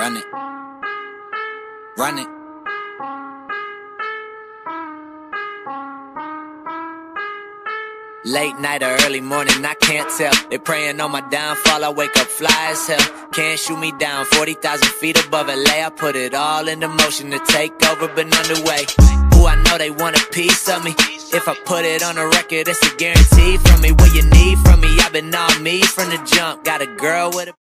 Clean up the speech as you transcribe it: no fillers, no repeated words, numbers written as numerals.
Run it. Run it. Late night or early morning, I can't tell. They praying on my downfall, I wake up fly as hell. Can't shoot me down, 40,000 feet above LA. I put it all into motion to take over, but none the way. Ooh, I know they want a piece of me. If I put it on a record, it's a guarantee from me. What you need from me, I've been on me from the jump. Got a girl with a